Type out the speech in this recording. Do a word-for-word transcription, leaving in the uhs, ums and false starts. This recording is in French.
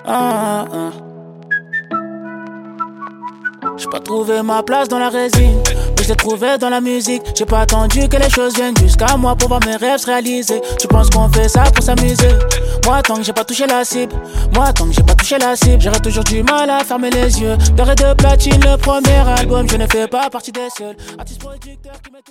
Ah, ah. J'ai pas trouvé ma place dans la résine, mais j'ai trouvé dans la musique. J'ai pas attendu que les choses viennent jusqu'à moi pour voir mes rêves se réaliser. Tu penses qu'on fait ça pour s'amuser? Moi tant que j'ai pas touché la cible, moi tant que j'ai pas touché la cible, j'aurais toujours du mal à fermer les yeux. D'or et de platine, le premier album, je ne fais pas partie des seuls artistes producteurs qui mettent